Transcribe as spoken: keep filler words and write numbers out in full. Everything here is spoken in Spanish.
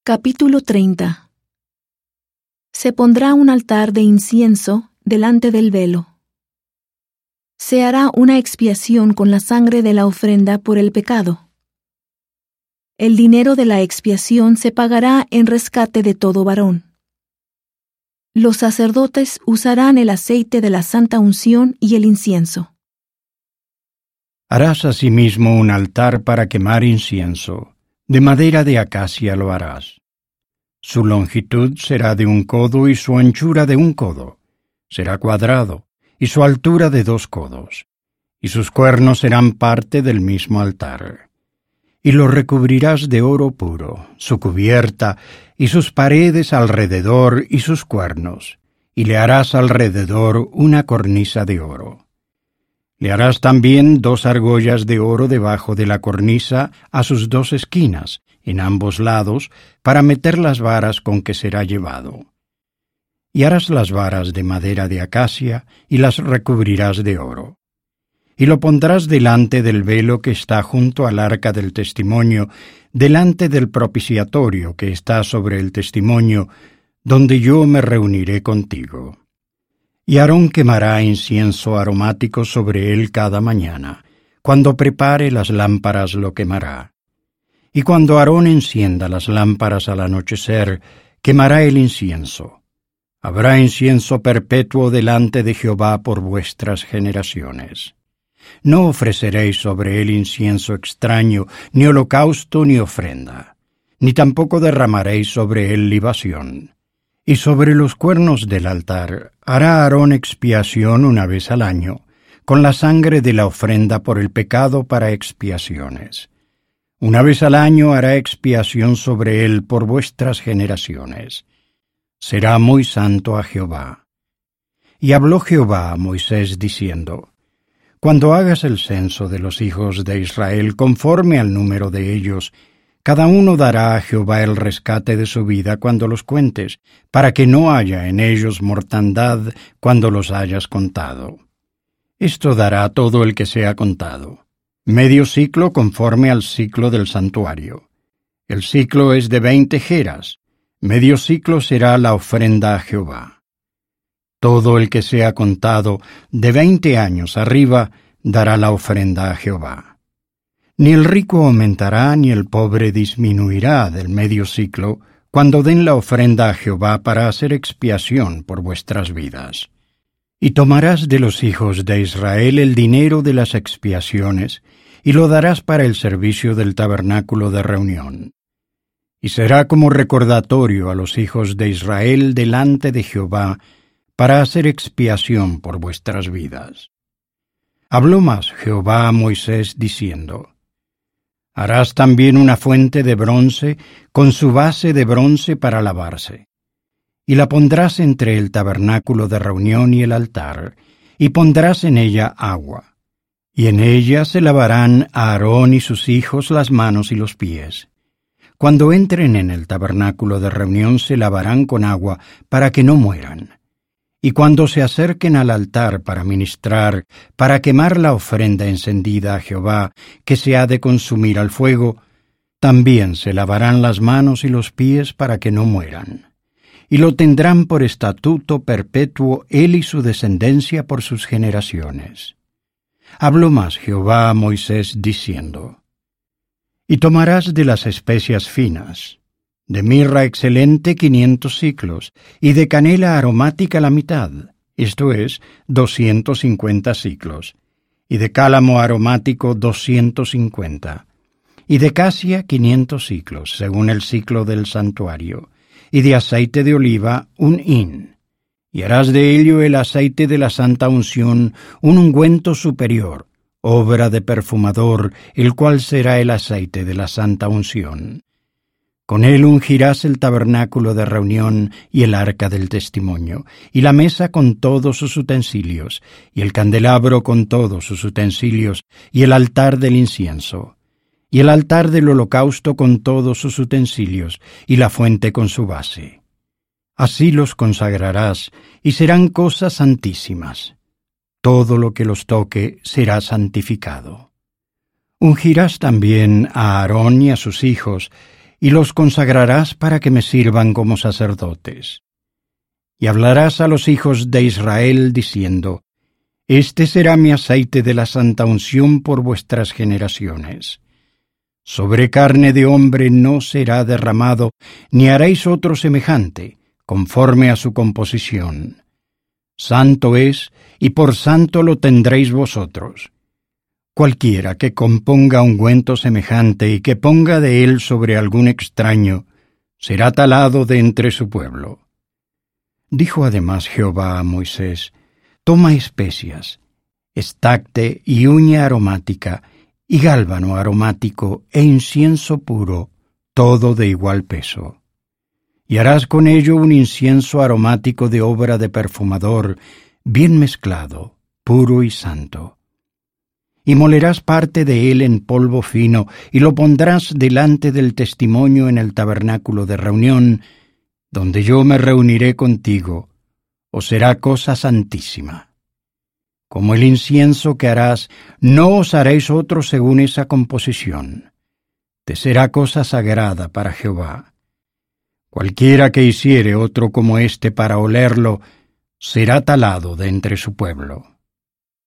Capítulo treinta. Se pondrá un altar de incienso delante del velo. Se hará una expiación con la sangre de la ofrenda por el pecado. El dinero de la expiación se pagará en rescate de todo varón. Los sacerdotes usarán el aceite de la santa unción y el incienso. Harás asimismo un altar para quemar incienso. De madera de acacia lo harás. Su longitud será de un codo y su anchura de un codo. Será cuadrado, y su altura de dos codos. Y sus cuernos serán parte del mismo altar. Y lo recubrirás de oro puro, su cubierta, y sus paredes alrededor y sus cuernos. Y le harás alrededor una cornisa de oro. Le harás también dos argollas de oro debajo de la cornisa a sus dos esquinas, en ambos lados, para meter las varas con que será llevado. Y harás las varas de madera de acacia, y las recubrirás de oro. Y lo pondrás delante del velo que está junto al arca del testimonio, delante del propiciatorio que está sobre el testimonio, donde yo me reuniré contigo. Y Aarón quemará incienso aromático sobre él cada mañana. Cuando prepare las lámparas lo quemará. Y cuando Aarón encienda las lámparas al anochecer, quemará el incienso. Habrá incienso perpetuo delante de Jehová por vuestras generaciones. No ofreceréis sobre él incienso extraño, ni holocausto ni ofrenda, ni tampoco derramaréis sobre él libación. Y sobre los cuernos del altar hará Aarón expiación una vez al año, con la sangre de la ofrenda por el pecado para expiaciones. Una vez al año hará expiación sobre él por vuestras generaciones. Será muy santo a Jehová. Y habló Jehová a Moisés diciendo: Cuando hagas el censo de los hijos de Israel conforme al número de ellos, cada uno dará a Jehová el rescate de su vida cuando los cuentes, para que no haya en ellos mortandad cuando los hayas contado. Esto dará todo el que sea contado. Medio ciclo conforme al ciclo del santuario. El ciclo es de veinte geras. Medio ciclo será la ofrenda a Jehová. Todo el que sea contado de veinte años arriba dará la ofrenda a Jehová. Ni el rico aumentará ni el pobre disminuirá del medio ciclo cuando den la ofrenda a Jehová para hacer expiación por vuestras vidas. Y tomarás de los hijos de Israel el dinero de las expiaciones, y lo darás para el servicio del tabernáculo de reunión. Y será como recordatorio a los hijos de Israel delante de Jehová, para hacer expiación por vuestras vidas. Habló más Jehová a Moisés diciendo: Harás también una fuente de bronce con su base de bronce para lavarse. Y la pondrás entre el tabernáculo de reunión y el altar, y pondrás en ella agua. Y en ella se lavarán a Aarón y sus hijos las manos y los pies. Cuando entren en el tabernáculo de reunión se lavarán con agua para que no mueran. Y cuando se acerquen al altar para ministrar, para quemar la ofrenda encendida a Jehová, que se ha de consumir al fuego, también se lavarán las manos y los pies para que no mueran. Y lo tendrán por estatuto perpetuo él y su descendencia por sus generaciones. Habló más Jehová a Moisés diciendo: Y tomarás de las especias finas, de mirra excelente quinientos siclos, y de canela aromática la mitad, esto es, doscientos cincuenta siclos, y de cálamo aromático doscientos cincuenta, y de casia quinientos siclos, según el ciclo del santuario, y de aceite de oliva un hin. Y harás de ello el aceite de la santa unción, un ungüento superior, obra de perfumador, el cual será el aceite de la santa unción. Con él ungirás el tabernáculo de reunión y el arca del testimonio, y la mesa con todos sus utensilios, y el candelabro con todos sus utensilios, y el altar del incienso, y el altar del holocausto con todos sus utensilios, y la fuente con su base. Así los consagrarás, y serán cosas santísimas. Todo lo que los toque será santificado. Ungirás también a Aarón y a sus hijos, y los consagrarás para que me sirvan como sacerdotes. Y hablarás a los hijos de Israel diciendo, Este será mi aceite de la santa unción por vuestras generaciones. Sobre carne de hombre no será derramado, ni haréis otro semejante, conforme a su composición. Santo es, y por santo lo tendréis vosotros. Cualquiera que componga ungüento semejante y que ponga de él sobre algún extraño, será talado de entre su pueblo. Dijo además Jehová a Moisés, Toma especias, estacte y uña aromática, y gálbano aromático e incienso puro, todo de igual peso. Y harás con ello un incienso aromático de obra de perfumador, bien mezclado, puro y santo. Y molerás parte de él en polvo fino, y lo pondrás delante del testimonio en el tabernáculo de reunión, donde yo me reuniré contigo, os será cosa santísima. Como el incienso que harás, no os haréis otro según esa composición. Te será cosa sagrada para Jehová. Cualquiera que hiciere otro como éste para olerlo, será talado de entre su pueblo.